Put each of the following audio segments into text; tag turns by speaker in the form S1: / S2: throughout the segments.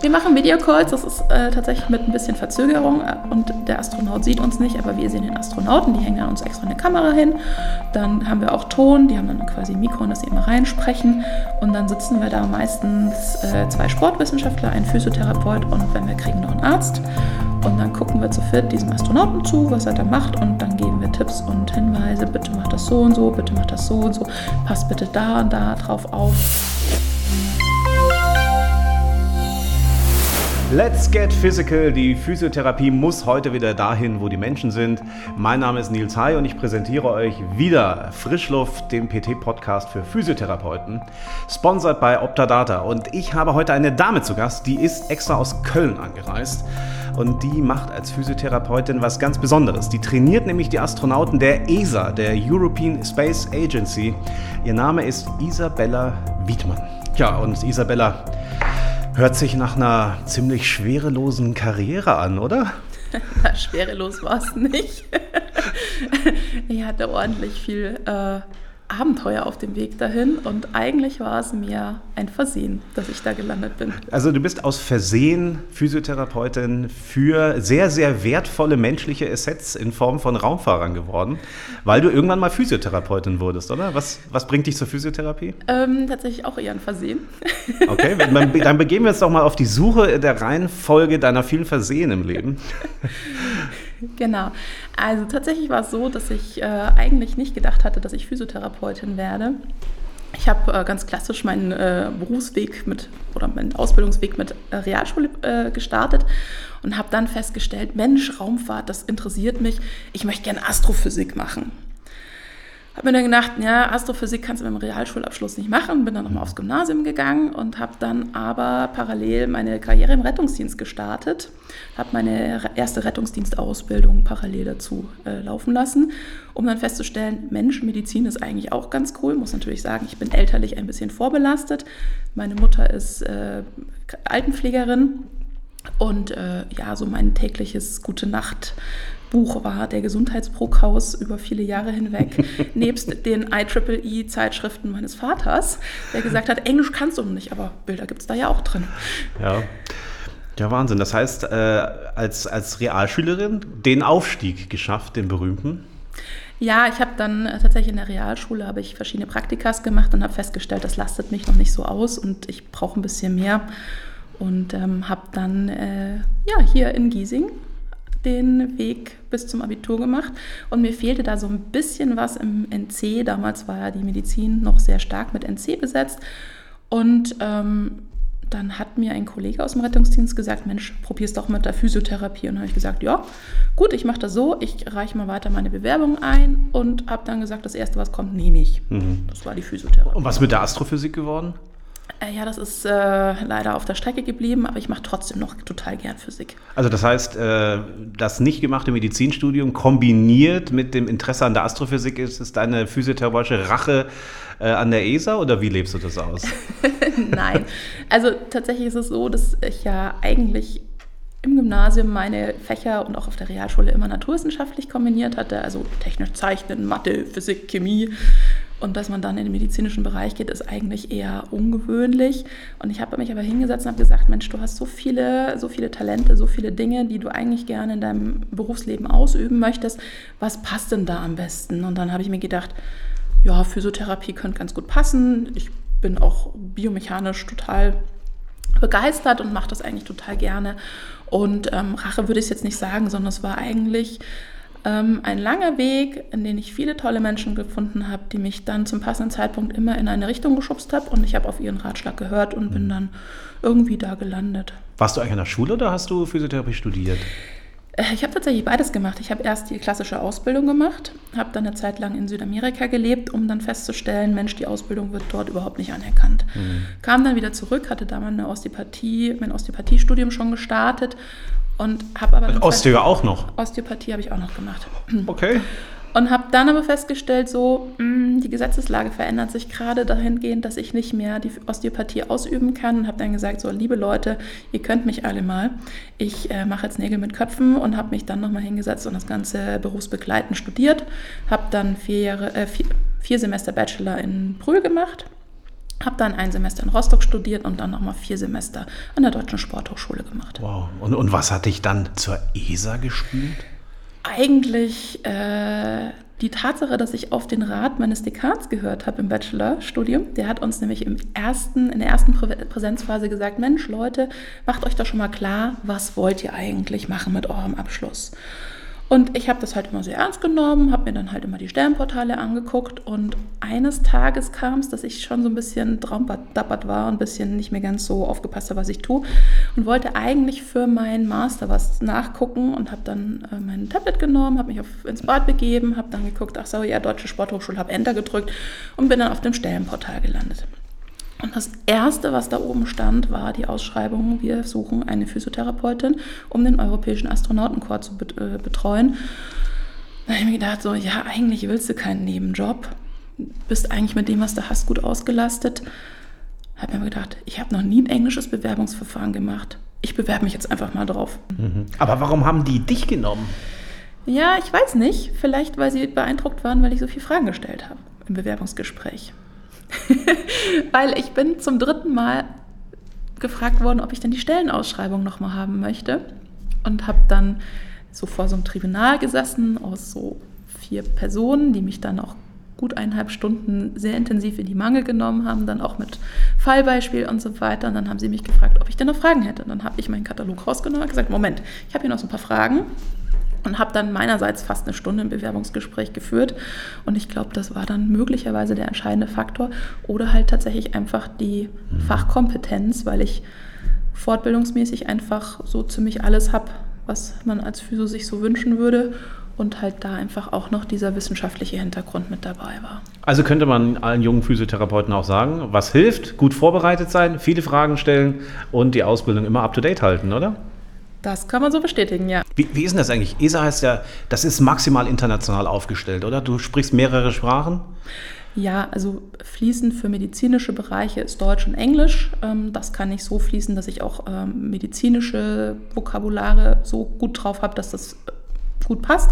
S1: Wir machen Videocalls, das ist tatsächlich mit ein bisschen Verzögerung und der Astronaut sieht uns nicht, aber wir sehen den Astronauten, die hängen an uns extra eine Kamera hin. Dann haben wir auch Ton, die haben dann quasi ein Mikro, dass sie immer reinsprechen und dann sitzen wir da meistens 2 Sportwissenschaftler, ein Physiotherapeut und wenn wir kriegen noch einen Arzt. Und dann gucken wir zu viert diesem Astronauten zu, was er da macht und dann geben wir Tipps und Hinweise, bitte mach das so und so, bitte mach das so und so, passt bitte da und da drauf auf.
S2: Let's get physical. Die Physiotherapie muss heute wieder dahin, wo die Menschen sind. Mein Name ist Nils Hay und ich präsentiere euch wieder Frischluft, den PT-Podcast für Physiotherapeuten, sponsored bei Optadata. Und ich habe heute eine Dame zu Gast, die ist extra aus Köln angereist. Und die macht als Physiotherapeutin was ganz Besonderes. Die trainiert nämlich die Astronauten der ESA, der European Space Agency. Ihr Name ist Isabella Wiedmann. Ja, und Isabella hört sich nach einer ziemlich schwerelosen Karriere an, oder?
S1: Na, schwerelos war es nicht. Ich hatte ordentlich viel Abenteuer auf dem Weg dahin und eigentlich war es mir ein Versehen, dass ich da gelandet bin.
S2: Also du bist aus Versehen Physiotherapeutin für sehr, sehr wertvolle menschliche Assets in Form von Raumfahrern geworden, weil du irgendwann mal Physiotherapeutin wurdest, oder? Was bringt dich zur Physiotherapie?
S1: Tatsächlich auch eher ein Versehen.
S2: Okay, dann begeben wir uns doch mal auf die Suche der Reihenfolge deiner vielen Versehen im Leben.
S1: Genau. Also tatsächlich war es so, dass ich eigentlich nicht gedacht hatte, dass ich Physiotherapeutin werde. Ich habe ganz klassisch meinen Berufsweg meinen Ausbildungsweg mit Realschule gestartet und habe dann festgestellt, Mensch, Raumfahrt, das interessiert mich. Ich möchte gerne Astrophysik machen. Habe mir dann gedacht, ja, Astrophysik kannst du mit dem Realschulabschluss nicht machen. Bin dann nochmal aufs Gymnasium gegangen und habe dann aber parallel meine Karriere im Rettungsdienst gestartet. Habe meine erste Rettungsdienstausbildung parallel dazu laufen lassen, um dann festzustellen, Mensch, Medizin ist eigentlich auch ganz cool. Muss natürlich sagen, ich bin elterlich ein bisschen vorbelastet. Meine Mutter ist Altenpflegerin und so mein tägliches Gute-Nacht-Buch war der Gesundheitsbruckhaus über viele Jahre hinweg, nebst den IEEE-Zeitschriften meines Vaters, der gesagt hat, Englisch kannst du nicht, aber Bilder gibt es da ja auch drin.
S2: Ja, Wahnsinn. Das heißt, als Realschülerin den Aufstieg geschafft, den berühmten?
S1: Ja, ich habe dann tatsächlich in der Realschule verschiedene Praktikas gemacht und habe festgestellt, das lastet mich noch nicht so aus und ich brauche ein bisschen mehr. Und habe dann hier in Giesing den Weg bis zum Abitur gemacht und mir fehlte da so ein bisschen was im NC. Damals war ja die Medizin noch sehr stark mit NC besetzt und dann hat mir ein Kollege aus dem Rettungsdienst gesagt, Mensch, probier's doch mit der Physiotherapie. Und dann habe ich gesagt, ja, gut, ich mache das so, ich reiche mal weiter meine Bewerbung ein und habe dann gesagt, das Erste, was kommt, nehme ich. Das war die Physiotherapie.
S2: Und was mit der Astrophysik geworden?
S1: Ja, das ist leider auf der Strecke geblieben, aber ich mache trotzdem noch total gern Physik.
S2: Also das heißt, das nicht gemachte Medizinstudium kombiniert mit dem Interesse an der Astrophysik ist deine physiotherapeutische Rache an der ESA oder wie lebst du das aus?
S1: Nein, also tatsächlich ist es so, dass ich ja eigentlich im Gymnasium meine Fächer und auch auf der Realschule immer naturwissenschaftlich kombiniert hatte, also technisch Zeichnen, Mathe, Physik, Chemie. Und dass man dann in den medizinischen Bereich geht, ist eigentlich eher ungewöhnlich. Und ich habe mich aber hingesetzt und habe gesagt, Mensch, du hast so viele Talente, so viele Dinge, die du eigentlich gerne in deinem Berufsleben ausüben möchtest. Was passt denn da am besten? Und dann habe ich mir gedacht, ja, Physiotherapie könnte ganz gut passen. Ich bin auch biomechanisch total begeistert und mache das eigentlich total gerne. Und Rache würde ich jetzt nicht sagen, sondern es war eigentlich ein langer Weg, in den ich viele tolle Menschen gefunden habe, die mich dann zum passenden Zeitpunkt immer in eine Richtung geschubst haben und ich habe auf ihren Ratschlag gehört und bin dann irgendwie da gelandet.
S2: Warst du eigentlich an der Schule oder hast du Physiotherapie studiert?
S1: Ich habe tatsächlich beides gemacht. Ich habe erst die klassische Ausbildung gemacht, habe dann eine Zeit lang in Südamerika gelebt, um dann festzustellen, Mensch, die Ausbildung wird dort überhaupt nicht anerkannt. Kam dann wieder zurück, hatte damals mein Osteopathiestudium schon gestartet und habe aber...
S2: Osteo auch noch?
S1: Osteopathie habe ich auch noch gemacht.
S2: Okay.
S1: Und habe dann aber festgestellt, die Gesetzeslage verändert sich gerade dahingehend, dass ich nicht mehr die Osteopathie ausüben kann und habe dann gesagt, liebe Leute, ihr könnt mich alle mal. Ich mache jetzt Nägel mit Köpfen und habe mich dann nochmal hingesetzt und das Ganze berufsbegleitend studiert. Habe dann 4 Semester Bachelor in Brühl gemacht Habe dann ein Semester in Rostock studiert und dann nochmal 4 Semester an der Deutschen Sporthochschule gemacht.
S2: Wow. Und was hat dich dann zur ESA gespült?
S1: Eigentlich die Tatsache, dass ich auf den Rat meines Dekans gehört habe im Bachelorstudium. Der hat uns nämlich in der ersten Präsenzphase gesagt, Mensch Leute, macht euch doch schon mal klar, was wollt ihr eigentlich machen mit eurem Abschluss? Und ich habe das halt immer sehr ernst genommen, habe mir dann halt immer die Stellenportale angeguckt und eines Tages kam es, dass ich schon so ein bisschen traumdappert war und ein bisschen nicht mehr ganz so aufgepasst habe, was ich tue und wollte eigentlich für meinen Master was nachgucken und habe dann mein Tablet genommen, habe mich ins Bad begeben, habe dann geguckt, ach so, ja, Deutsche Sporthochschule, habe Enter gedrückt und bin dann auf dem Stellenportal gelandet. Und das Erste, was da oben stand, war die Ausschreibung, wir suchen eine Physiotherapeutin, um den Europäischen Astronautenkorps zu betreuen. Da habe ich mir gedacht, so, ja, eigentlich willst du keinen Nebenjob, bist eigentlich mit dem, was du hast, gut ausgelastet. Habe mir gedacht, ich habe noch nie ein englisches Bewerbungsverfahren gemacht. Ich bewerbe mich jetzt einfach mal drauf.
S2: Aber warum haben die dich genommen?
S1: Ja, ich weiß nicht. Vielleicht, weil sie beeindruckt waren, weil ich so viele Fragen gestellt habe im Bewerbungsgespräch. Weil ich bin zum 3. Mal gefragt worden, ob ich denn die Stellenausschreibung nochmal haben möchte und habe dann so vor so einem Tribunal gesessen aus so 4 Personen, die mich dann auch gut 1,5 Stunden sehr intensiv in die Mangel genommen haben, dann auch mit Fallbeispiel und so weiter. Und dann haben sie mich gefragt, ob ich denn noch Fragen hätte. Und dann habe ich meinen Katalog rausgenommen und gesagt, Moment, ich habe hier noch so ein paar Fragen. Und habe dann meinerseits fast 1 Stunde im Bewerbungsgespräch geführt. Und ich glaube, das war dann möglicherweise der entscheidende Faktor. Oder halt tatsächlich einfach die Fachkompetenz, weil ich fortbildungsmäßig einfach so ziemlich alles habe, was man als Physio sich so wünschen würde. Und halt da einfach auch noch dieser wissenschaftliche Hintergrund mit dabei war.
S2: Also könnte man allen jungen Physiotherapeuten auch sagen, was hilft? Gut vorbereitet sein, viele Fragen stellen und die Ausbildung immer up-to-date halten, oder?
S1: Das kann man so bestätigen, ja.
S2: Wie ist denn das eigentlich? ESA heißt ja, das ist maximal international aufgestellt, oder? Du sprichst mehrere Sprachen?
S1: Ja, also fließend für medizinische Bereiche ist Deutsch und Englisch. Das kann nicht so fließen, dass ich auch medizinische Vokabulare so gut drauf habe, dass das gut passt.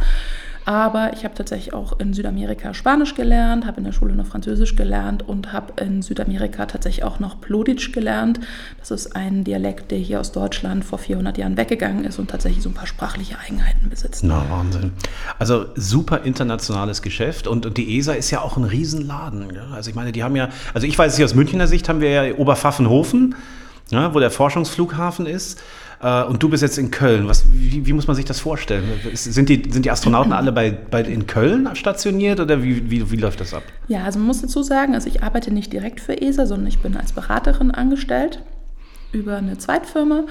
S1: Aber ich habe tatsächlich auch in Südamerika Spanisch gelernt, habe in der Schule noch Französisch gelernt und habe in Südamerika tatsächlich auch noch Plotitsch gelernt. Das ist ein Dialekt, der hier aus Deutschland vor 400 Jahren weggegangen ist und tatsächlich so ein paar sprachliche Eigenheiten besitzt.
S2: Na, Wahnsinn. Also super internationales Geschäft und die ESA ist ja auch ein Riesenladen. Ja? Also ich meine, die haben ja, also ich weiß es hier aus Münchner Sicht, haben wir ja Oberpfaffenhofen, ja, wo der Forschungsflughafen ist. Und du bist jetzt in Köln. Wie muss man sich das vorstellen? Sind die Astronauten alle in Köln stationiert oder wie läuft das ab?
S1: Ja, also man muss dazu sagen, also ich arbeite nicht direkt für ESA, sondern ich bin als Beraterin angestellt über eine Zweitfirma.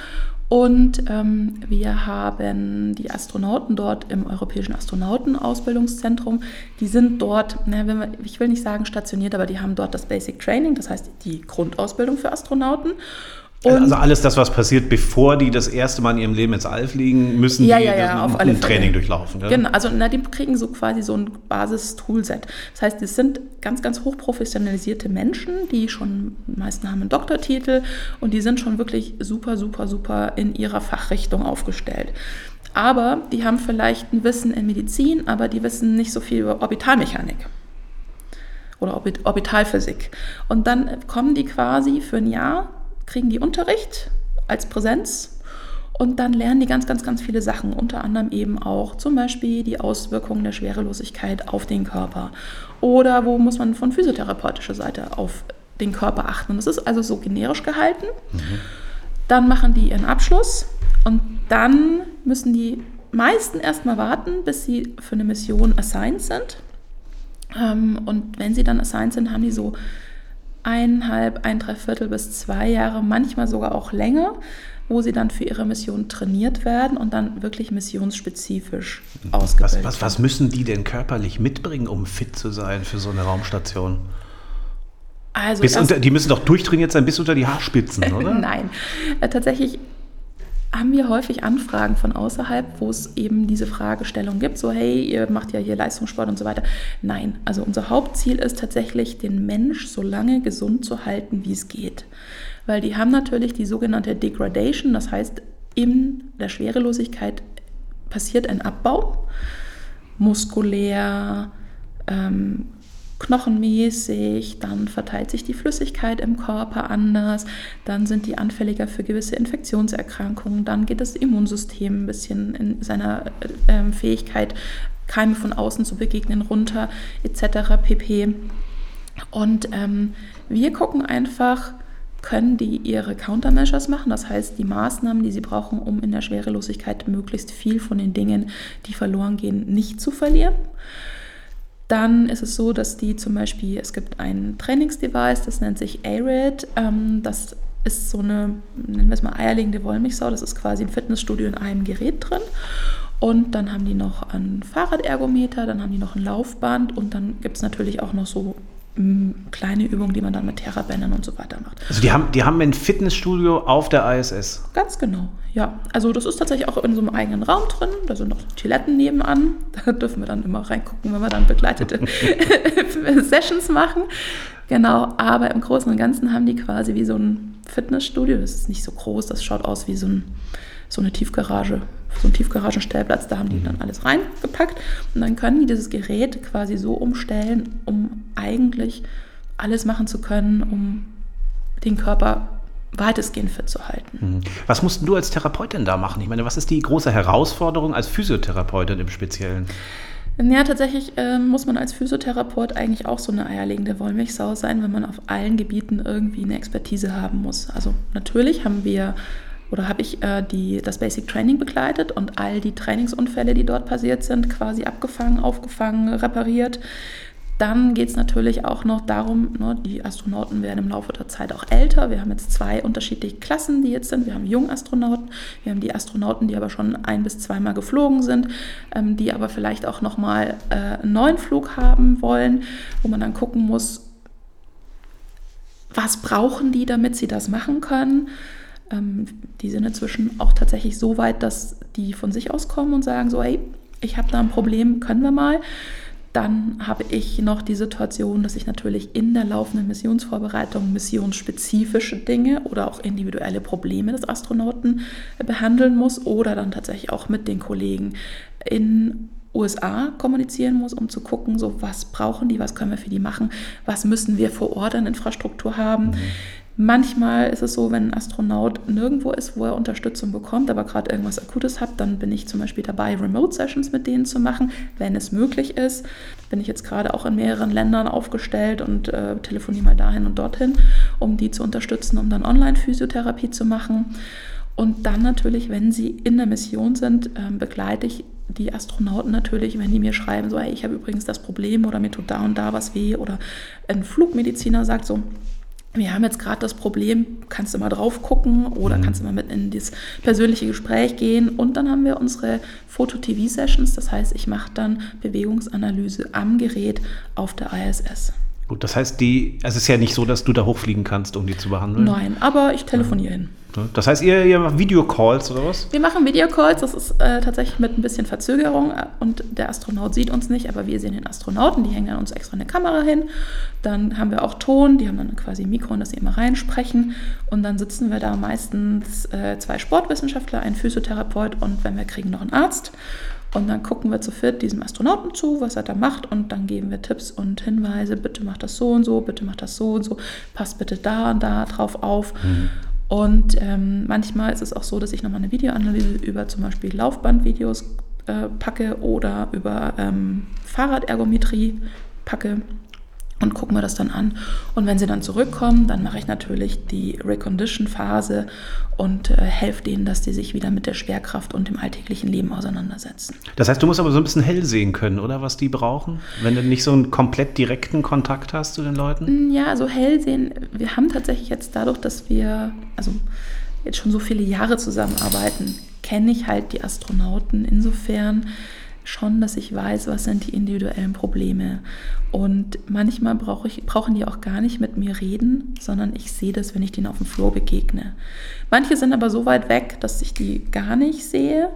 S1: Und wir haben die Astronauten dort im Europäischen Astronautenausbildungszentrum. Die sind dort, ich will nicht sagen stationiert, aber die haben dort das Basic Training, das heißt die Grundausbildung für Astronauten.
S2: Also alles das, was passiert, bevor die das erste Mal in ihrem Leben ins All fliegen, müssen die
S1: auf alle
S2: ein Training durchlaufen. Ja?
S1: Genau, also die kriegen so quasi so ein Basis-Toolset. Das heißt, das sind ganz, ganz hochprofessionalisierte Menschen, die schon, die meisten haben einen Doktortitel und die sind schon wirklich super, super, super in ihrer Fachrichtung aufgestellt. Aber die haben vielleicht ein Wissen in Medizin, aber die wissen nicht so viel über Orbitalmechanik oder Orbitalphysik. Und dann kommen die quasi für ein Jahr, kriegen die Unterricht als Präsenz und dann lernen die ganz, ganz, ganz viele Sachen, unter anderem eben auch zum Beispiel die Auswirkungen der Schwerelosigkeit auf den Körper oder wo muss man von physiotherapeutischer Seite auf den Körper achten. Und das ist also so generisch gehalten. Dann machen die ihren Abschluss und dann müssen die meisten erstmal warten, bis sie für eine Mission assigned sind. Und wenn sie dann assigned sind, haben die so 1,5, 1,75 bis 2 Jahre, manchmal sogar auch länger, wo sie dann für ihre Mission trainiert werden und dann wirklich missionsspezifisch ausgebildet werden.
S2: Was müssen die denn körperlich mitbringen, um fit zu sein für so eine Raumstation?
S1: Also
S2: die müssen doch durchtrainiert sein bis unter die Haarspitzen, oder?
S1: Nein, tatsächlich haben wir häufig Anfragen von außerhalb, wo es eben diese Fragestellung gibt, so hey, ihr macht ja hier Leistungssport und so weiter. Nein, also unser Hauptziel ist tatsächlich, den Mensch so lange gesund zu halten, wie es geht. Weil die haben natürlich die sogenannte Degradation, das heißt, in der Schwerelosigkeit passiert ein Abbau, muskulär, knochenmäßig, dann verteilt sich die Flüssigkeit im Körper anders, dann sind die anfälliger für gewisse Infektionserkrankungen, dann geht das Immunsystem ein bisschen in seiner Fähigkeit, Keime von außen zu begegnen, runter, etc. pp. Und wir gucken einfach, können die ihre Countermeasures machen, das heißt die Maßnahmen, die sie brauchen, um in der Schwerelosigkeit möglichst viel von den Dingen, die verloren gehen, nicht zu verlieren. Dann ist es so, dass die zum Beispiel, es gibt ein Trainingsdevice, das nennt sich ARID, das ist so eine, nennen wir es mal eierlegende Wollmilchsau, das ist quasi ein Fitnessstudio in einem Gerät drin. Und dann haben die noch einen Fahrradergometer, dann haben die noch ein Laufband und dann gibt es natürlich auch noch so kleine Übungen, die man dann mit Therabändern und so weiter macht.
S2: Also die haben ein Fitnessstudio auf der ISS?
S1: Ganz genau, ja. Also das ist tatsächlich auch in so einem eigenen Raum drin, da sind noch Toiletten nebenan, da dürfen wir dann immer reingucken, wenn wir dann begleitete Sessions machen. Genau, aber im Großen und Ganzen haben die quasi wie so ein Fitnessstudio, das ist nicht so groß, das schaut aus wie so eine Tiefgarage, so ein Tiefgaragenstellplatz, da haben die dann alles reingepackt und dann können die dieses Gerät quasi so umstellen, um eigentlich alles machen zu können, um den Körper weitestgehend fit zu halten.
S2: Was musst du als Therapeutin da machen? Ich meine, was ist die große Herausforderung als Physiotherapeutin im Speziellen?
S1: Ja, tatsächlich muss man als Physiotherapeut eigentlich auch so eine eierlegende Wollmilchsau sein, wenn man auf allen Gebieten irgendwie eine Expertise haben muss. Also natürlich habe ich das Basic Training begleitet und all die Trainingsunfälle, die dort passiert sind, quasi abgefangen, aufgefangen, repariert. Dann geht es natürlich auch noch darum, die Astronauten werden im Laufe der Zeit auch älter. Wir haben jetzt 2 unterschiedliche Klassen, die jetzt sind. Wir haben Jungastronauten, wir haben die Astronauten, die aber schon 1- bis 2-mal geflogen sind, die aber vielleicht auch nochmal einen neuen Flug haben wollen, wo man dann gucken muss, was brauchen die, damit sie das machen können. Die sind inzwischen auch tatsächlich so weit, dass die von sich aus kommen und sagen so, hey, ich habe da ein Problem, können wir mal. Dann habe ich noch die Situation, dass ich natürlich in der laufenden Missionsvorbereitung missionsspezifische Dinge oder auch individuelle Probleme des Astronauten behandeln muss oder dann tatsächlich auch mit den Kollegen in USA kommunizieren muss, um zu gucken, so was brauchen die, was können wir für die machen, was müssen wir vor Ort an Infrastruktur haben. Manchmal ist es so, wenn ein Astronaut nirgendwo ist, wo er Unterstützung bekommt, aber gerade irgendwas Akutes hat, dann bin ich zum Beispiel dabei, Remote-Sessions mit denen zu machen, wenn es möglich ist. Bin ich jetzt gerade auch in mehreren Ländern aufgestellt und telefoniere mal dahin und dorthin, um die zu unterstützen, um dann Online-Physiotherapie zu machen. Und dann natürlich, wenn sie in der Mission sind, begleite ich die Astronauten natürlich, wenn die mir schreiben, so, hey, ich habe übrigens das Problem oder mir tut da und da was weh. Oder ein Flugmediziner sagt so, wir haben jetzt gerade das Problem, kannst du mal drauf gucken oder kannst du mal mit in das persönliche Gespräch gehen. Und dann haben wir unsere Foto-TV-Sessions, das heißt, ich mache dann Bewegungsanalyse am Gerät auf der ISS.
S2: Gut, das heißt, es ist ja nicht so, dass du da hochfliegen kannst, um die zu behandeln?
S1: Nein, aber ich telefoniere hin.
S2: Das heißt, ihr macht Videocalls oder was?
S1: Wir machen Videocalls, das ist tatsächlich mit ein bisschen Verzögerung und der Astronaut sieht uns nicht, aber wir sehen den Astronauten, die hängen an uns extra eine Kamera hin. Dann haben wir auch Ton, die haben dann quasi ein Mikro, in das sie immer reinsprechen und dann sitzen wir da meistens 2 Sportwissenschaftler, ein Physiotherapeut und wenn wir kriegen noch einen Arzt. Und dann gucken wir zu viert diesem Astronauten zu, was er da macht und dann geben wir Tipps und Hinweise, bitte mach das so und so, bitte mach das so und so, passt bitte da und da drauf auf. Und manchmal ist es auch so, dass ich nochmal eine Videoanalyse über zum Beispiel Laufbandvideos packe oder über Fahrradergometrie packe und gucken wir das dann an. Und wenn sie dann zurückkommen, dann mache ich natürlich die Recondition-Phase und helfe denen, dass die sich wieder mit der Schwerkraft und dem alltäglichen Leben auseinandersetzen.
S2: Das heißt, du musst aber so ein bisschen hell sehen können, oder? Was die brauchen? Wenn du nicht so einen komplett direkten Kontakt hast zu den Leuten?
S1: Ja, also hell sehen. Wir haben tatsächlich jetzt dadurch, dass wir jetzt schon so viele Jahre zusammenarbeiten, kenne ich halt die Astronauten insofern schon, dass ich weiß, was sind die individuellen Probleme. Und manchmal brauchen die auch gar nicht mit mir reden, sondern ich sehe das, wenn ich denen auf dem Flur begegne. Manche sind aber so weit weg, dass ich die gar nicht sehe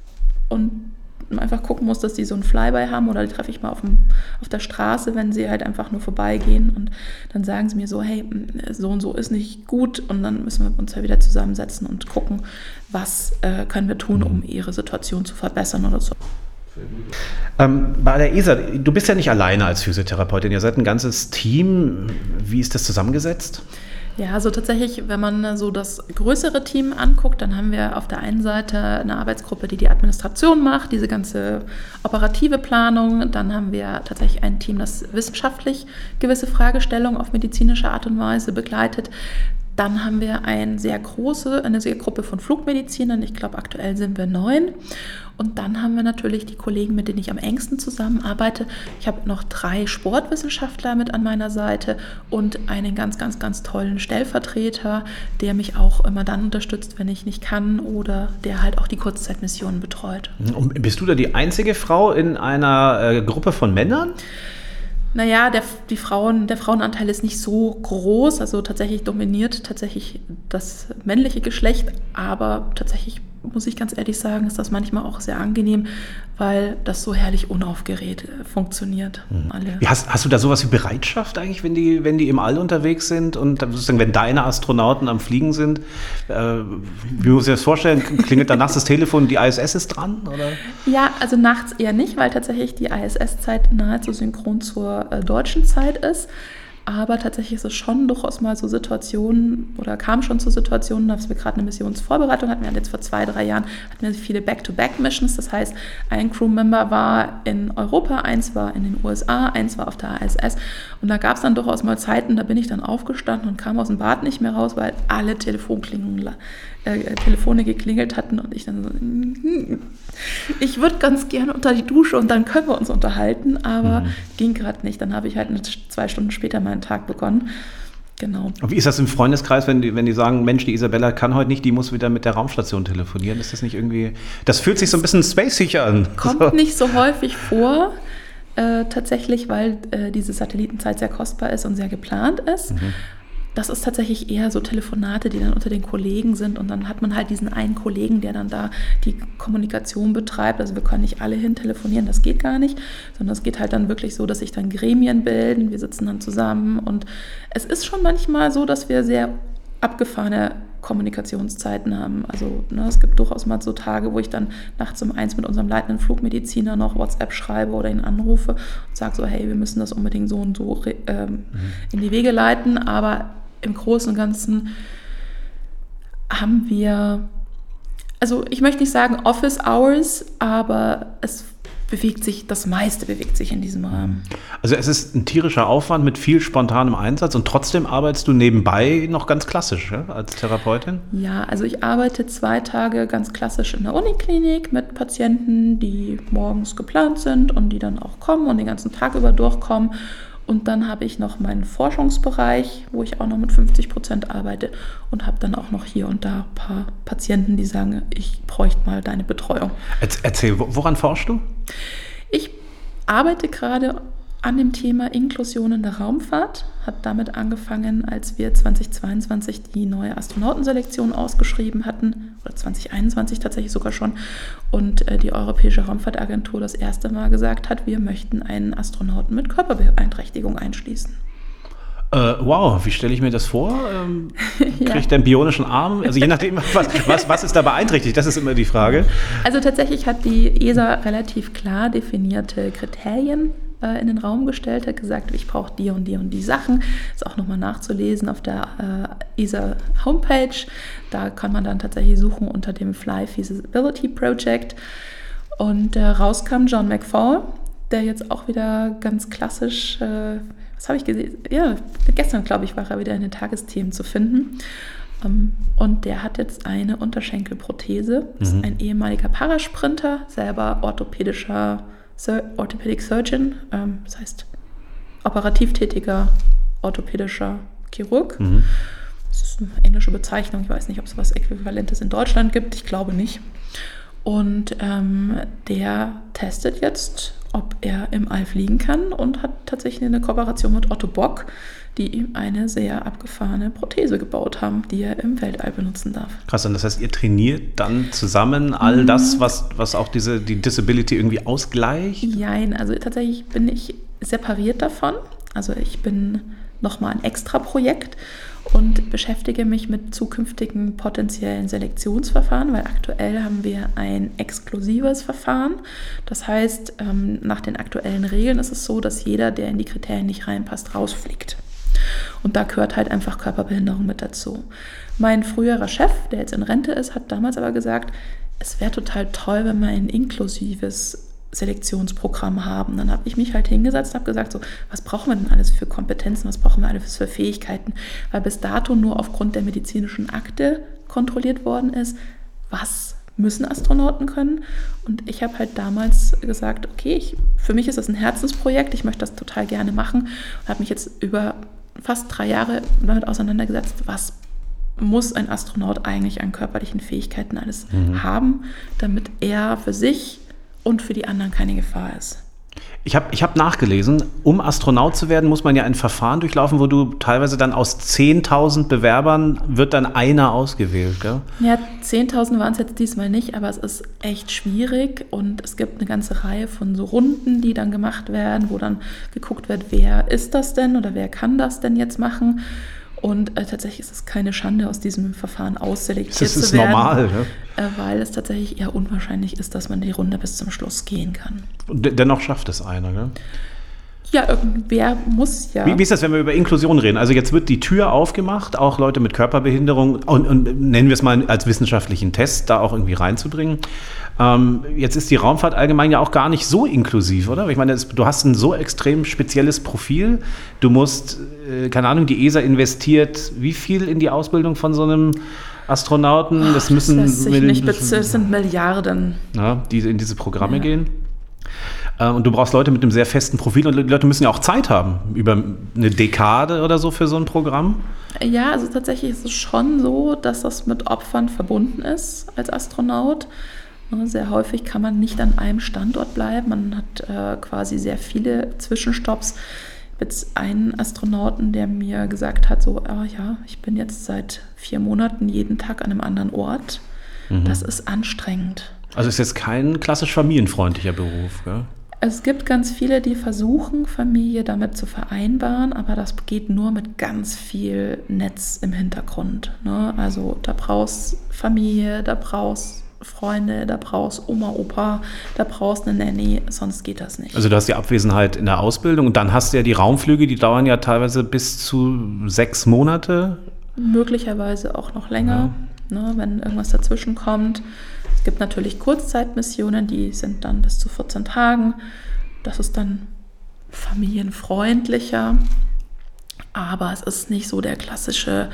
S1: und einfach gucken muss, dass die so ein Flyby haben oder die treffe ich mal auf der Straße, wenn sie halt einfach nur vorbeigehen und dann sagen sie mir so, hey, so und so ist nicht gut und dann müssen wir uns ja wieder zusammensetzen und gucken, was können wir tun, um ihre Situation zu verbessern oder so.
S2: Bei der ESA, du bist ja nicht alleine als Physiotherapeutin, ihr seid ein ganzes Team. Wie ist das zusammengesetzt?
S1: Ja, also tatsächlich, wenn man so das größere Team anguckt, dann haben wir auf der einen Seite eine Arbeitsgruppe, die Administration macht, diese ganze operative Planung. Dann haben wir tatsächlich ein Team, das wissenschaftlich gewisse Fragestellungen auf medizinische Art und Weise begleitet. Dann haben wir eine sehr Gruppe von Flugmedizinern. Ich glaube, aktuell sind wir 9. Und dann haben wir natürlich die Kollegen, mit denen ich am engsten zusammenarbeite. Ich habe noch 3 Sportwissenschaftler mit an meiner Seite und einen ganz, ganz, ganz tollen Stellvertreter, der mich auch immer dann unterstützt, wenn ich nicht kann oder der halt auch die Kurzzeitmissionen betreut.
S2: Und bist du da die einzige Frau in einer Gruppe von Männern?
S1: Naja, der Frauenanteil ist nicht so groß, also tatsächlich dominiert das männliche Geschlecht, aber tatsächlich muss ich ganz ehrlich sagen, ist das manchmal auch sehr angenehm, weil das so herrlich unaufgeregt funktioniert. Alle.
S2: Hast du da sowas wie Bereitschaft eigentlich, wenn die im All unterwegs sind und sozusagen, wenn deine Astronauten am Fliegen sind? Wie muss ich das vorstellen? Klingelt dann nachts das Telefon und die ISS ist dran? Oder?
S1: Ja, also nachts eher nicht, weil tatsächlich die ISS-Zeit nahezu synchron zur deutschen Zeit ist. Aber tatsächlich ist es schon durchaus mal so Situationen oder kam schon zu Situationen, dass wir gerade eine Missionsvorbereitung hatten. Wir hatten jetzt vor 2-3 Jahren viele Back-to-Back-Missions. Das heißt, ein Crewmember war in Europa, eins war in den USA, eins war auf der ISS. Und da gab es dann durchaus mal Zeiten, da bin ich dann aufgestanden und kam aus dem Bad nicht mehr raus, weil alle Telefone geklingelt hatten und ich dann so, ich würde ganz gerne unter die Dusche und dann können wir uns unterhalten, aber ging gerade nicht. Dann habe ich halt 2 Stunden später meinen Tag begonnen. Genau. Und
S2: wie ist das im Freundeskreis, wenn die sagen, Mensch, die Isabella kann heute nicht, die muss wieder mit der Raumstation telefonieren? Ist das nicht irgendwie, das fühlt sich so ein bisschen space-sicher an.
S1: Kommt nicht so häufig vor, tatsächlich, weil diese Satellitenzeit sehr kostbar ist und sehr geplant ist. Das ist tatsächlich eher so Telefonate, die dann unter den Kollegen sind und dann hat man halt diesen einen Kollegen, der dann da die Kommunikation betreibt. Also wir können nicht alle hin telefonieren, das geht gar nicht, sondern es geht halt dann wirklich so, dass sich dann Gremien bilden, wir sitzen dann zusammen und es ist schon manchmal so, dass wir sehr abgefahrene Kommunikationszeiten haben. Also es gibt durchaus mal so Tage, wo ich dann nachts um 1 mit unserem leitenden Flugmediziner noch WhatsApp schreibe oder ihn anrufe und sage so, hey, wir müssen das unbedingt so und so in die Wege leiten, aber im Großen und Ganzen haben wir, also ich möchte nicht sagen Office Hours, aber das meiste bewegt sich in diesem Rahmen.
S2: Also es ist ein tierischer Aufwand mit viel spontanem Einsatz und trotzdem arbeitest du nebenbei noch ganz klassisch, ja, als Therapeutin?
S1: Ja, also ich arbeite 2 Tage ganz klassisch in der Uniklinik mit Patienten, die morgens geplant sind und die dann auch kommen und den ganzen Tag über durchkommen. Und dann habe ich noch meinen Forschungsbereich, wo ich auch noch mit 50% arbeite und habe dann auch noch hier und da ein paar Patienten, die sagen, ich bräuchte mal deine Betreuung.
S2: Erzähl, woran forschst du?
S1: Ich arbeite gerade an dem Thema Inklusion in der Raumfahrt. Hat damit angefangen, als wir 2022 die neue Astronautenselektion ausgeschrieben hatten, oder 2021 tatsächlich sogar schon, und die Europäische Raumfahrtagentur das erste Mal gesagt hat, wir möchten einen Astronauten mit Körperbeeinträchtigung einschließen.
S2: Wow, wie stelle ich mir das vor? Kriegt er einen bionischen Arm? Also je nachdem, was ist da beeinträchtigt? Das ist immer die Frage.
S1: Also tatsächlich hat die ESA relativ klar definierte Kriterien in den Raum gestellt, hat gesagt, ich brauche die und die und die Sachen. Ist auch nochmal nachzulesen auf der ESA Homepage. Da kann man dann tatsächlich suchen unter dem Fly Feasibility Project. Und rauskam John McFall, der jetzt auch wieder ganz klassisch, was habe ich gesehen? Ja, gestern, glaube ich, war er wieder in den Tagesthemen zu finden. Und der hat jetzt eine Unterschenkelprothese. Ist ein ehemaliger Parasprinter, selber Orthopedic Surgeon, das heißt operativ tätiger orthopädischer Chirurg. Das ist eine englische Bezeichnung, ich weiß nicht, ob es was Äquivalentes in Deutschland gibt, ich glaube nicht. Und der testet jetzt, ob er im All fliegen kann und hat tatsächlich eine Kooperation mit Otto Bock, die ihm eine sehr abgefahrene Prothese gebaut haben, die er im Weltall benutzen darf.
S2: Krass, und das heißt, ihr trainiert dann zusammen all das, was auch die Disability irgendwie ausgleicht?
S1: Nein, also tatsächlich bin ich separiert davon. Also ich bin nochmal ein Extra-Projekt und beschäftige mich mit zukünftigen potenziellen Selektionsverfahren, weil aktuell haben wir ein exklusives Verfahren. Das heißt, nach den aktuellen Regeln ist es so, dass jeder, der in die Kriterien nicht reinpasst, rausfliegt. Und da gehört halt einfach Körperbehinderung mit dazu. Mein früherer Chef, der jetzt in Rente ist, hat damals aber gesagt, es wäre total toll, wenn wir ein inklusives Selektionsprogramm haben. Dann habe ich mich halt hingesetzt und habe gesagt, so, was brauchen wir denn alles für Kompetenzen, was brauchen wir alles für Fähigkeiten? Weil bis dato nur aufgrund der medizinischen Akte kontrolliert worden ist, was müssen Astronauten können. Und ich habe halt damals gesagt, okay, für mich ist das ein Herzensprojekt, ich möchte das total gerne machen und habe mich jetzt über fast 3 Jahre damit auseinandergesetzt, was muss ein Astronaut eigentlich an körperlichen Fähigkeiten alles haben, damit er für sich und für die anderen keine Gefahr ist.
S2: Ich hab nachgelesen, um Astronaut zu werden, muss man ja ein Verfahren durchlaufen, wo du teilweise dann aus 10.000 Bewerbern wird dann einer ausgewählt, gell?
S1: Ja, 10.000 waren es jetzt diesmal nicht, aber es ist echt schwierig und es gibt eine ganze Reihe von so Runden, die dann gemacht werden, wo dann geguckt wird, wer ist das denn oder wer kann das denn jetzt machen? Und tatsächlich ist es keine Schande, aus diesem Verfahren ausselektiert zu werden. Das ist normal, ne? Weil es tatsächlich eher unwahrscheinlich ist, dass man die Runde bis zum Schluss gehen kann.
S2: Und dennoch schafft es einer, ne?
S1: Ja, irgendwer muss ja.
S2: Wie ist das, wenn wir über Inklusion reden? Also jetzt wird die Tür aufgemacht, auch Leute mit Körperbehinderung und nennen wir es mal als wissenschaftlichen Test, da auch irgendwie reinzudringen. Jetzt ist die Raumfahrt allgemein ja auch gar nicht so inklusiv, oder? Ich meine, du hast ein so extrem spezielles Profil. Du musst, keine Ahnung, die ESA investiert wie viel in die Ausbildung von so einem Astronauten?
S1: Das sind Milliarden.
S2: Ja, die in diese Programme gehen. Und du brauchst Leute mit einem sehr festen Profil und die Leute müssen ja auch Zeit haben, über eine Dekade oder so für so ein Programm.
S1: Ja, also tatsächlich ist es schon so, dass das mit Opfern verbunden ist als Astronaut. Sehr häufig kann man nicht an einem Standort bleiben. Man hat quasi sehr viele Zwischenstopps. Ich habe jetzt einen Astronauten, der mir gesagt hat, so, ich bin jetzt seit 4 Monaten jeden Tag an einem anderen Ort. Das ist anstrengend.
S2: Also ist jetzt kein klassisch familienfreundlicher Beruf, gell?
S1: Es gibt ganz viele, die versuchen, Familie damit zu vereinbaren, aber das geht nur mit ganz viel Netz im Hintergrund, ne? Also da brauchst Familie, da brauchst Freunde, da brauchst Oma, Opa, da brauchst eine Nanny, sonst geht das nicht.
S2: Also du hast die Abwesenheit in der Ausbildung und dann hast du ja die Raumflüge, die dauern ja teilweise bis zu 6 Monate.
S1: Möglicherweise auch noch länger, ne, wenn irgendwas dazwischen kommt. Es gibt natürlich Kurzzeitmissionen, die sind dann bis zu 14 Tagen. Das ist dann familienfreundlicher, aber es ist nicht so der klassische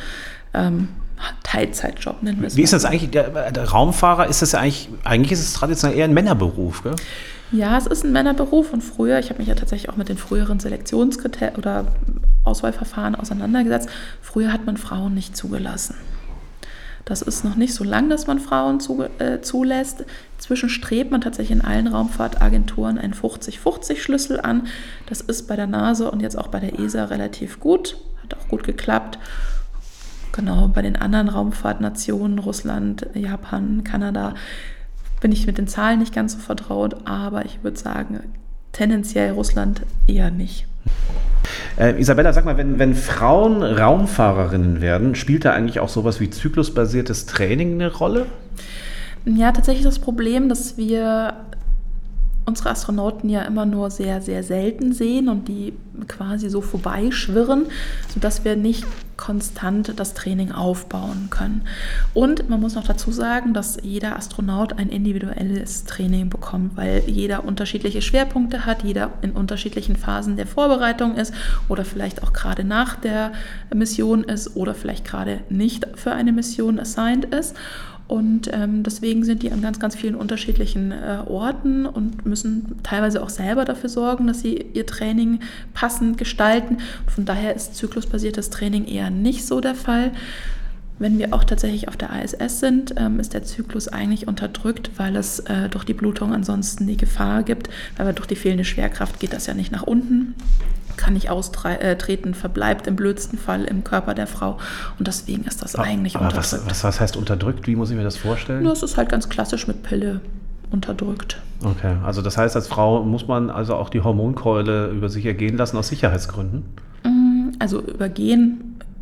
S1: Teilzeitjob, nennen wir es.
S2: Wie ist das eigentlich, der Raumfahrer, ist das ja eigentlich ist es traditionell eher ein Männerberuf, gell?
S1: Ja, es ist ein Männerberuf und früher, ich habe mich ja tatsächlich auch mit den früheren Selektionskriterien oder Auswahlverfahren auseinandergesetzt, früher hat man Frauen nicht zugelassen. Das ist noch nicht so lang, dass man Frauen zulässt. Inzwischen strebt man tatsächlich in allen Raumfahrtagenturen einen 50-50-Schlüssel an. Das ist bei der NASA und jetzt auch bei der ESA relativ gut, hat auch gut geklappt. Genau, bei den anderen Raumfahrtnationen, Russland, Japan, Kanada, bin ich mit den Zahlen nicht ganz so vertraut, aber ich würde sagen, tendenziell Russland eher nicht.
S2: Isabella, sag mal, wenn Frauen Raumfahrerinnen werden, spielt da eigentlich auch sowas wie zyklusbasiertes Training eine Rolle?
S1: Ja, tatsächlich ist das Problem, dass wir unsere Astronauten ja immer nur sehr, sehr selten sehen und die quasi so vorbeischwirren, sodass wir nicht konstant das Training aufbauen können. Und man muss noch dazu sagen, dass jeder Astronaut ein individuelles Training bekommt, weil jeder unterschiedliche Schwerpunkte hat, jeder in unterschiedlichen Phasen der Vorbereitung ist oder vielleicht auch gerade nach der Mission ist oder vielleicht gerade nicht für eine Mission assigned ist. Und deswegen sind die an ganz, ganz vielen unterschiedlichen Orten und müssen teilweise auch selber dafür sorgen, dass sie ihr Training passend gestalten. Und von daher ist zyklusbasiertes Training eher nicht so der Fall. Wenn wir auch tatsächlich auf der ISS sind, ist der Zyklus eigentlich unterdrückt, weil es durch die Blutung ansonsten die Gefahr gibt, weil durch die fehlende Schwerkraft geht das ja nicht nach unten, kann nicht austreten, verbleibt im blödsten Fall im Körper der Frau und deswegen ist das eigentlich unterdrückt.
S2: Was heißt unterdrückt? Wie muss ich mir das vorstellen?
S1: Das ist halt ganz klassisch mit Pille unterdrückt.
S2: Okay, also das heißt, als Frau muss man also auch die Hormonkeule über sich ergehen lassen aus Sicherheitsgründen?
S1: Also übergehen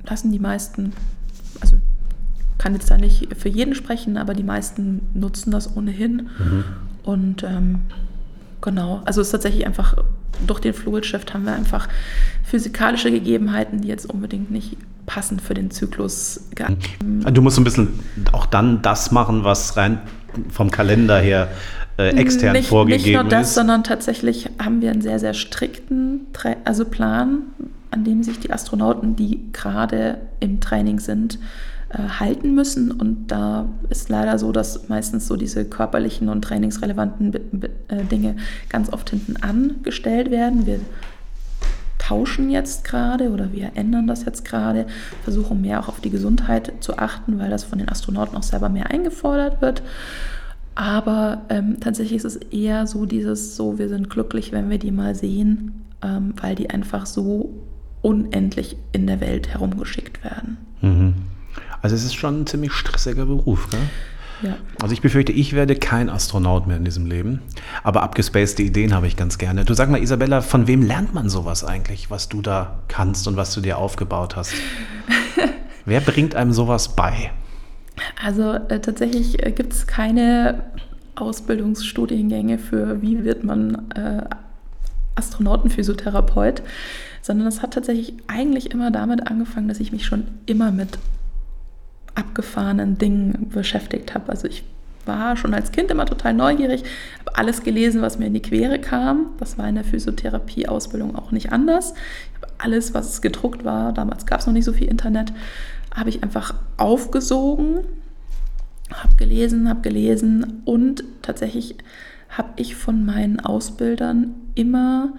S1: lassen die meisten, also kann jetzt da nicht für jeden sprechen, aber die meisten nutzen das ohnehin. Und genau, also es ist tatsächlich einfach, durch den Fluid Shift haben wir einfach physikalische Gegebenheiten, die jetzt unbedingt nicht passen für den Zyklus.
S2: Du musst ein bisschen auch dann das machen, was rein vom Kalender her extern vorgegeben ist. Nicht nur das,
S1: sondern tatsächlich haben wir einen sehr, sehr strikten Plan, an dem sich die Astronauten, die gerade im Training sind, halten müssen. Und da ist leider so, dass meistens so diese körperlichen und trainingsrelevanten Dinge ganz oft hinten angestellt werden. Wir tauschen jetzt gerade oder wir ändern das jetzt gerade, versuchen mehr auch auf die Gesundheit zu achten, weil das von den Astronauten auch selber mehr eingefordert wird. Aber tatsächlich ist es eher so wir sind glücklich, wenn wir die mal sehen, weil die einfach so unendlich in der Welt herumgeschickt werden.
S2: Also es ist schon ein ziemlich stressiger Beruf, gell?
S1: Ja.
S2: Also ich befürchte, ich werde kein Astronaut mehr in diesem Leben, aber abgespacede Ideen habe ich ganz gerne. Du, sag mal, Isabella, von wem lernt man sowas eigentlich, was du da kannst und was du dir aufgebaut hast? Wer bringt einem sowas bei?
S1: Also tatsächlich gibt es keine Ausbildungsstudiengänge für, wie wird man Astronautenphysiotherapeut, sondern das hat tatsächlich eigentlich immer damit angefangen, dass ich mich schon immer mit abgefahrenen Dingen beschäftigt habe. Also ich war schon als Kind immer total neugierig, habe alles gelesen, was mir in die Quere kam. Das war in der Physiotherapie-Ausbildung auch nicht anders. Ich habe alles, was gedruckt war, damals gab es noch nicht so viel Internet, habe ich einfach aufgesogen, habe gelesen und tatsächlich habe ich von meinen Ausbildern immer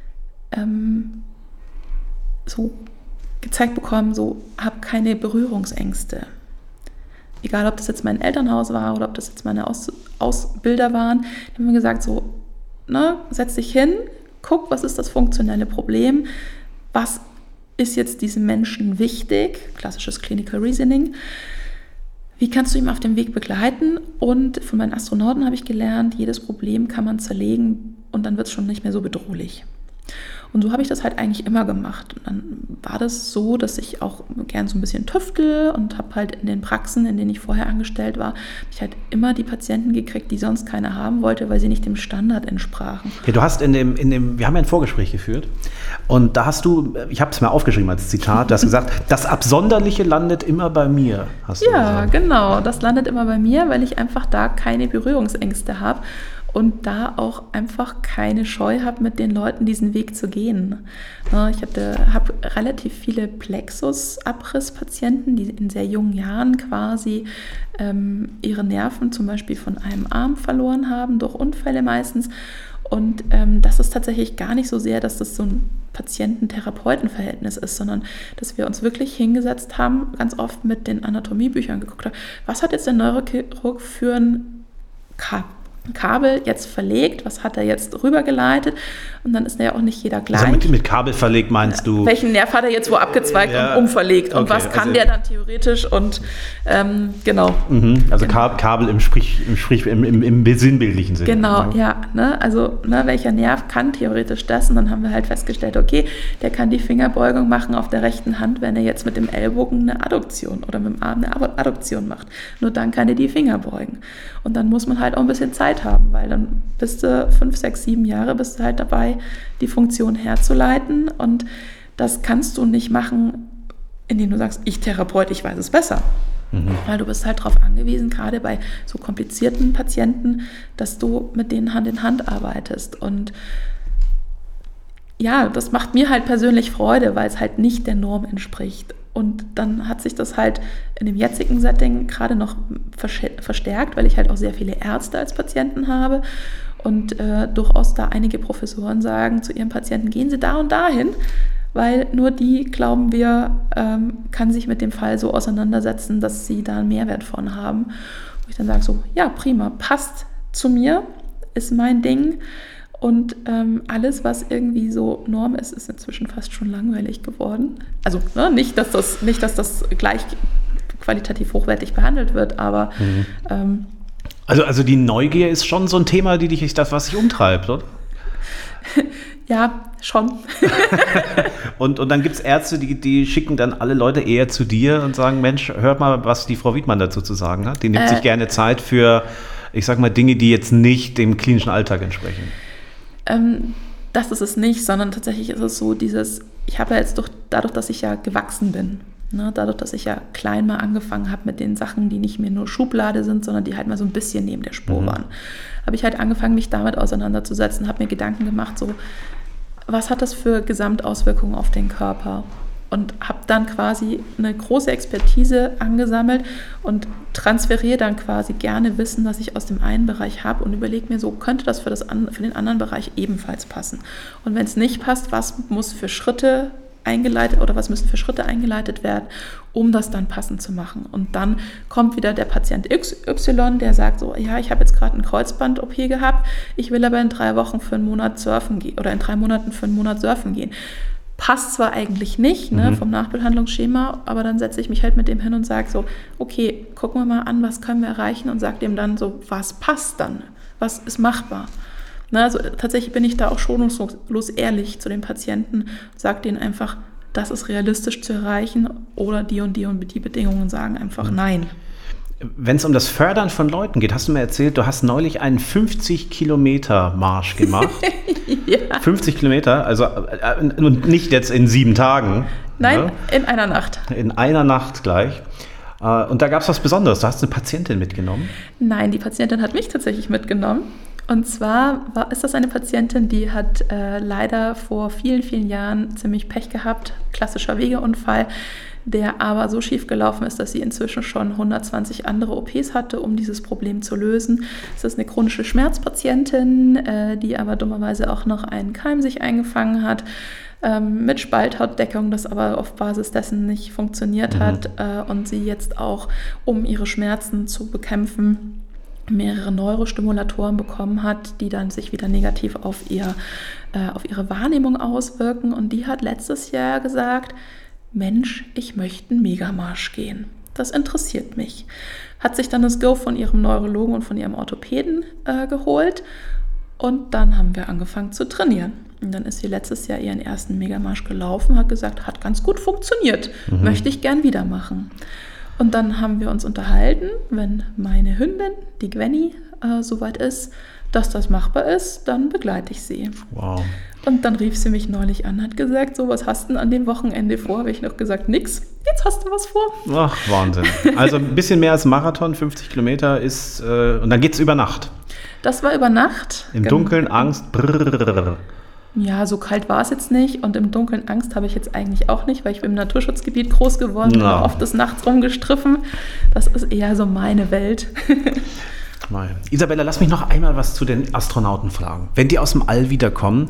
S1: so gezeigt bekommen, habe keine Berührungsängste. Egal, ob das jetzt mein Elternhaus war oder ob das jetzt meine Ausbilder waren, die haben mir gesagt, setz dich hin, guck, was ist das funktionelle Problem, was ist jetzt diesem Menschen wichtig, klassisches Clinical Reasoning, wie kannst du ihn auf dem Weg begleiten? Und von meinen Astronauten habe ich gelernt, jedes Problem kann man zerlegen und dann wird es schon nicht mehr so bedrohlich. Und so habe ich das halt eigentlich immer gemacht. Und dann war das so, dass ich auch gern so ein bisschen tüftel und habe halt in den Praxen, in denen ich vorher angestellt war, ich halt immer die Patienten gekriegt, die sonst keiner haben wollte, weil sie nicht dem Standard entsprachen.
S2: Ja, du hast wir haben ja ein Vorgespräch geführt und da hast du, ich habe es mir aufgeschrieben als Zitat, du hast gesagt, das Absonderliche landet immer bei mir, hast du gesagt.
S1: Genau, das landet immer bei mir, weil ich einfach da keine Berührungsängste habe. Und da auch einfach keine Scheu habe, mit den Leuten diesen Weg zu gehen. Ich habe relativ viele Plexus-Abrisspatienten, die in sehr jungen Jahren quasi ihre Nerven zum Beispiel von einem Arm verloren haben, durch Unfälle meistens. Und das ist tatsächlich gar nicht so sehr, dass das so ein Patienten-Therapeuten-Verhältnis ist, sondern dass wir uns wirklich hingesetzt haben, ganz oft mit den Anatomiebüchern geguckt haben, was hat jetzt der Neurochirurg für ein Kabel jetzt verlegt, was hat er jetzt rübergeleitet und dann ist ja auch nicht jeder gleich.
S2: Also mit Kabel verlegt meinst du?
S1: Welchen Nerv hat er jetzt wo abgezweigt und umverlegt und was kann der dann theoretisch und genau.
S2: Also genau. Kabel im sinnbildlichen Sinne.
S1: Genau, welcher Nerv kann theoretisch das und dann haben wir halt festgestellt, okay, der kann die Fingerbeugung machen auf der rechten Hand, wenn er jetzt mit dem Ellbogen eine Adduktion oder mit dem Arm eine Adduktion macht. Nur dann kann er die Finger beugen. Und dann muss man halt auch ein bisschen Zeit haben, weil dann bist du 5, 6, 7 Jahre bist du halt dabei, die Funktion herzuleiten und das kannst du nicht machen, indem du sagst, ich Therapeut, ich weiß es besser. Weil du bist halt darauf angewiesen, gerade bei so komplizierten Patienten, dass du mit denen Hand in Hand arbeitest und ja, das macht mir halt persönlich Freude, weil es halt nicht der Norm entspricht. Und dann hat sich das halt in dem jetzigen Setting gerade noch verstärkt, weil ich halt auch sehr viele Ärzte als Patienten habe und durchaus da einige Professoren sagen zu ihren Patienten, gehen Sie da und dahin, weil nur die, glauben wir, kann sich mit dem Fall so auseinandersetzen, dass sie da einen Mehrwert von haben. Und ich dann sage so, ja prima, passt zu mir, ist mein Ding. Und alles, was irgendwie so Norm ist, ist inzwischen fast schon langweilig geworden. Also nicht, dass das gleich qualitativ hochwertig behandelt wird, aber
S2: also die Neugier ist schon so ein Thema, was dich umtreibt, oder?
S1: Ja, schon.
S2: Und dann gibt es Ärzte, die schicken dann alle Leute eher zu dir und sagen, Mensch, hört mal, was die Frau Wiedmann dazu zu sagen hat. Die nimmt sich gerne Zeit für, ich sag mal, Dinge, die jetzt nicht dem klinischen Alltag entsprechen.
S1: Das ist es nicht, sondern tatsächlich ist es so, ich habe ja jetzt dadurch, dass ich ja gewachsen bin, ne, dadurch, dass ich ja klein mal angefangen habe mit den Sachen, die nicht mehr nur Schublade sind, sondern die halt mal so ein bisschen neben der Spur waren, habe ich halt angefangen, mich damit auseinanderzusetzen, habe mir Gedanken gemacht, so, was hat das für Gesamtauswirkungen auf den Körper? Und habe dann quasi eine große Expertise angesammelt und transferiere dann quasi gerne Wissen, was ich aus dem einen Bereich habe und überlege mir so, könnte das für den anderen Bereich ebenfalls passen? Und wenn es nicht passt, was müssen für Schritte eingeleitet werden, um das dann passend zu machen? Und dann kommt wieder der Patient XY, der sagt so, ja, ich habe jetzt gerade ein Kreuzband-OP gehabt, ich will aber in 3 Wochen für einen Monat surfen gehen oder in 3 Monaten für einen Monat surfen gehen. Passt zwar eigentlich nicht, ne, vom Nachbehandlungsschema, aber dann setze ich mich halt mit dem hin und sage so, okay, gucken wir mal an, was können wir erreichen und sage dem dann so, was passt dann, was ist machbar. Na, also tatsächlich bin ich da auch schonungslos ehrlich zu den Patienten, sage denen einfach, das ist realistisch zu erreichen oder die und die Bedingungen sagen einfach nein.
S2: Wenn es um das Fördern von Leuten geht, hast du mir erzählt, du hast neulich einen 50-Kilometer-Marsch gemacht. Ja. 50 Kilometer, also und nicht jetzt in 7 Tagen.
S1: Nein, ne? In einer Nacht.
S2: In einer Nacht gleich. Und da gab es was Besonderes. Du hast eine Patientin mitgenommen.
S1: Nein, die Patientin hat mich tatsächlich mitgenommen. Und zwar ist das eine Patientin, die hat leider vor vielen, vielen Jahren ziemlich Pech gehabt. Klassischer Wegeunfall, der aber so schief gelaufen ist, dass sie inzwischen schon 120 andere OPs hatte, um dieses Problem zu lösen. Es ist eine chronische Schmerzpatientin, die aber dummerweise auch noch einen Keim sich eingefangen hat, mit Spalthautdeckung, das aber auf Basis dessen nicht funktioniert hat und sie jetzt auch, um ihre Schmerzen zu bekämpfen, mehrere Neurostimulatoren bekommen hat, die dann sich wieder negativ auf ihre Wahrnehmung auswirken. Und die hat letztes Jahr gesagt, Mensch, ich möchte einen Megamarsch gehen. Das interessiert mich. Hat sich dann das Go von ihrem Neurologen und von ihrem Orthopäden geholt und dann haben wir angefangen zu trainieren. Und dann ist sie letztes Jahr ihren ersten Megamarsch gelaufen, hat gesagt, hat ganz gut funktioniert, möchte ich gern wieder machen. Und dann haben wir uns unterhalten, wenn meine Hündin, die Gwenny, soweit ist, dass das machbar ist, dann begleite ich sie.
S2: Wow.
S1: Und dann rief sie mich neulich an, hat gesagt, so, was hast du denn an dem Wochenende vor? Habe ich noch gesagt, nix, jetzt hast du was vor.
S2: Ach, Wahnsinn. Also ein bisschen mehr als Marathon, 50 Kilometer ist, und dann geht es über Nacht.
S1: Das war über Nacht.
S2: Im Dunkeln, Angst, brrrr.
S1: Ja, so kalt war es jetzt nicht und im Dunkeln Angst habe ich jetzt eigentlich auch nicht, weil ich bin im Naturschutzgebiet groß geworden bin, oft des Nachts rumgestriffen. Das ist eher so meine Welt.
S2: Isabella, lass mich noch einmal was zu den Astronauten fragen. Wenn die aus dem All wiederkommen,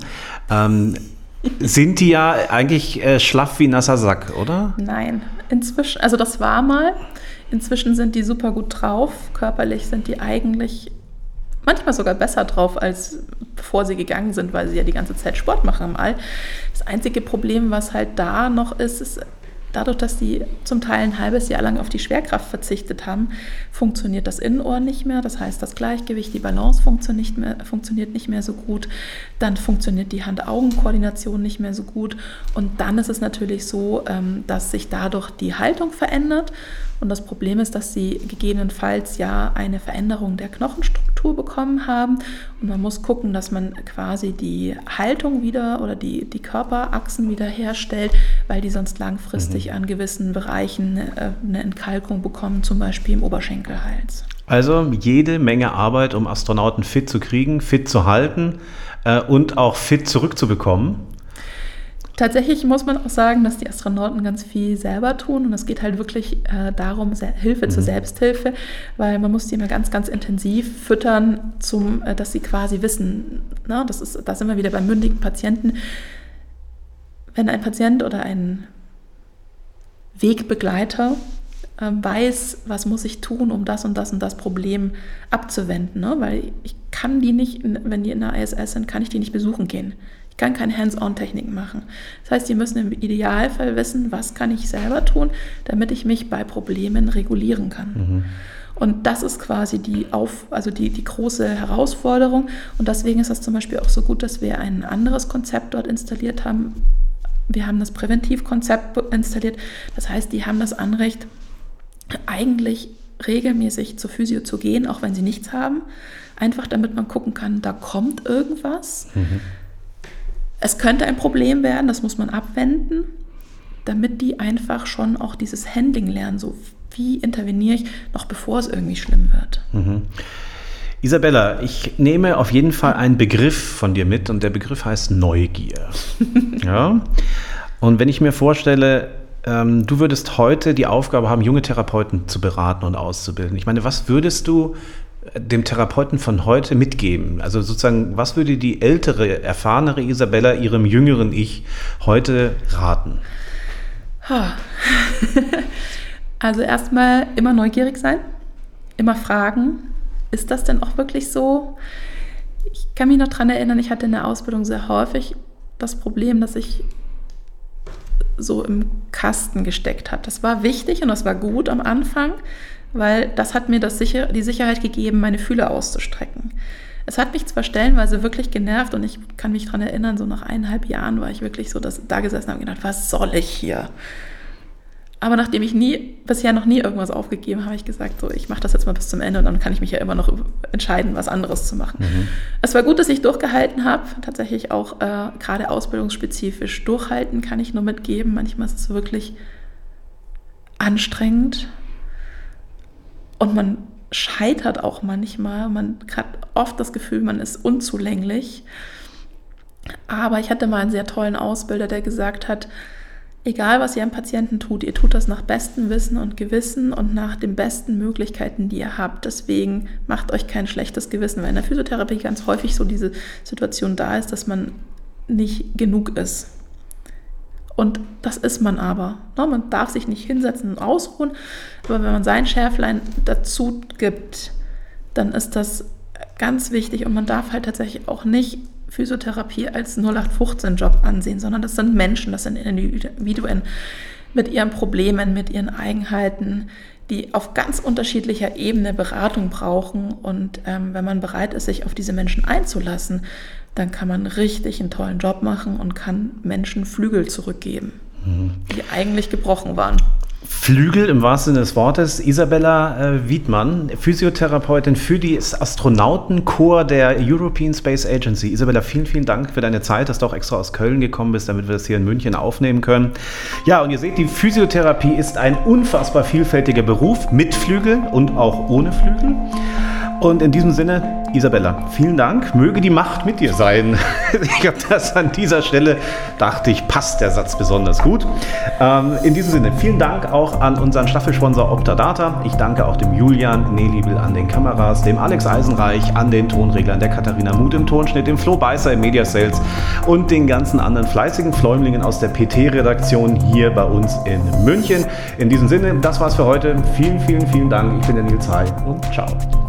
S2: sind die ja eigentlich schlaff wie ein nasser Sack, oder?
S1: Nein, inzwischen, also das war mal. Inzwischen sind die super gut drauf. Körperlich sind die eigentlich manchmal sogar besser drauf, als bevor sie gegangen sind, weil sie ja die ganze Zeit Sport machen im All. Das einzige Problem, was halt da noch ist dadurch, dass die zum Teil ein halbes Jahr lang auf die Schwerkraft verzichtet haben, funktioniert das Innenohr nicht mehr. Das heißt, das Gleichgewicht, die Balance funktioniert nicht mehr so gut. Dann funktioniert die Hand-Augen-Koordination nicht mehr so gut. Und dann ist es natürlich so, dass sich dadurch die Haltung verändert. Und das Problem ist, dass sie gegebenenfalls ja eine Veränderung der Knochenstruktur bekommen haben. Und man muss gucken, dass man quasi die Haltung wieder oder die Körperachsen wieder herstellt, weil die sonst langfristig an gewissen Bereichen eine Entkalkung bekommen, zum Beispiel im Oberschenkelhals.
S2: Also jede Menge Arbeit, um Astronauten fit zu kriegen, fit zu halten und auch fit zurückzubekommen.
S1: Tatsächlich muss man auch sagen, dass die Astronauten ganz viel selber tun und es geht halt wirklich darum, Hilfe zur Selbsthilfe, weil man muss die immer ganz, ganz intensiv füttern, dass sie quasi wissen, ne, da sind wir wieder bei mündigen Patienten, wenn ein Patient oder ein Wegbegleiter weiß, was muss ich tun, um das und das und das Problem abzuwenden, ne? Weil ich kann die nicht, wenn die in der ISS sind, kann ich die nicht besuchen gehen. Ich kann keine Hands-on-Techniken machen. Das heißt, die müssen im Idealfall wissen, was kann ich selber tun, damit ich mich bei Problemen regulieren kann. Und das ist quasi die große Herausforderung. Und deswegen ist das zum Beispiel auch so gut, dass wir ein anderes Konzept dort installiert haben, Wir haben das Präventivkonzept installiert. Das heißt, die haben das Anrecht, eigentlich regelmäßig zur Physio zu gehen, auch wenn sie nichts haben. Einfach damit man gucken kann, da kommt irgendwas. Es könnte ein Problem werden, das muss man abwenden, damit die einfach schon auch dieses Handling lernen, so wie interveniere ich, noch bevor es irgendwie schlimm wird.
S2: Isabella, ich nehme auf jeden Fall einen Begriff von dir mit und der Begriff heißt Neugier. Ja? Und wenn ich mir vorstelle, du würdest heute die Aufgabe haben, junge Therapeuten zu beraten und auszubilden. Ich meine, was würdest du dem Therapeuten von heute mitgeben? Also sozusagen, was würde die ältere, erfahrenere Isabella ihrem jüngeren Ich heute raten?
S1: Also erstmal immer neugierig sein, immer fragen, ist das denn auch wirklich so? Ich kann mich noch daran erinnern, ich hatte in der Ausbildung sehr häufig das Problem, dass ich so im Kasten gesteckt habe. Das war wichtig und das war gut am Anfang, weil das hat mir die Sicherheit gegeben, meine Fühler auszustrecken. Es hat mich zwar stellenweise wirklich genervt und ich kann mich daran erinnern, so nach 1,5 Jahren war ich wirklich so, dass ich da gesessen habe und gedacht, was soll ich hier? Aber nachdem ich bisher noch nie irgendwas aufgegeben habe, habe ich gesagt, so, ich mache das jetzt mal bis zum Ende und dann kann ich mich ja immer noch entscheiden, was anderes zu machen. Es war gut, dass ich durchgehalten habe, tatsächlich auch gerade ausbildungsspezifisch. Durchhalten kann ich nur mitgeben. Manchmal ist es wirklich anstrengend und man scheitert auch manchmal. Man hat oft das Gefühl, man ist unzulänglich. Aber ich hatte mal einen sehr tollen Ausbilder, der gesagt hat, egal, was ihr am Patienten tut, ihr tut das nach bestem Wissen und Gewissen und nach den besten Möglichkeiten, die ihr habt. Deswegen macht euch kein schlechtes Gewissen, weil in der Physiotherapie ganz häufig so diese Situation da ist, dass man nicht genug ist. Und das ist man aber. Man darf sich nicht hinsetzen und ausruhen, aber wenn man sein Schärflein dazu gibt, dann ist das ganz wichtig und man darf halt tatsächlich auch nicht Physiotherapie als 0815-Job ansehen, sondern das sind Menschen, das sind Individuen mit ihren Problemen, mit ihren Eigenheiten, die auf ganz unterschiedlicher Ebene Beratung brauchen. Und wenn man bereit ist, sich auf diese Menschen einzulassen, dann kann man richtig einen tollen Job machen und kann Menschen Flügel zurückgeben, die eigentlich gebrochen waren.
S2: Flügel im wahrsten Sinne des Wortes. Isabella Wiedmann, Physiotherapeutin für das Astronautenkorps der European Space Agency. Isabella, vielen, vielen Dank für deine Zeit, dass du auch extra aus Köln gekommen bist, damit wir das hier in München aufnehmen können. Ja, und ihr seht, die Physiotherapie ist ein unfassbar vielfältiger Beruf mit Flügeln und auch ohne Flügel. Und in diesem Sinne, Isabella, vielen Dank. Möge die Macht mit dir sein. Ich habe das an dieser Stelle, dachte ich, passt der Satz besonders gut. In diesem Sinne, vielen Dank auch an unseren Staffelsponsor Optadata. Ich danke auch dem Julian Nehlibel an den Kameras, dem Alex Eisenreich an den Tonreglern, der Katharina Muth im Tonschnitt, dem Flo Beißer im Media Sales und den ganzen anderen fleißigen Fläumlingen aus der PT-Redaktion hier bei uns in München. In diesem Sinne, das war's für heute. Vielen, vielen, vielen Dank. Ich bin der Nils Hay und ciao.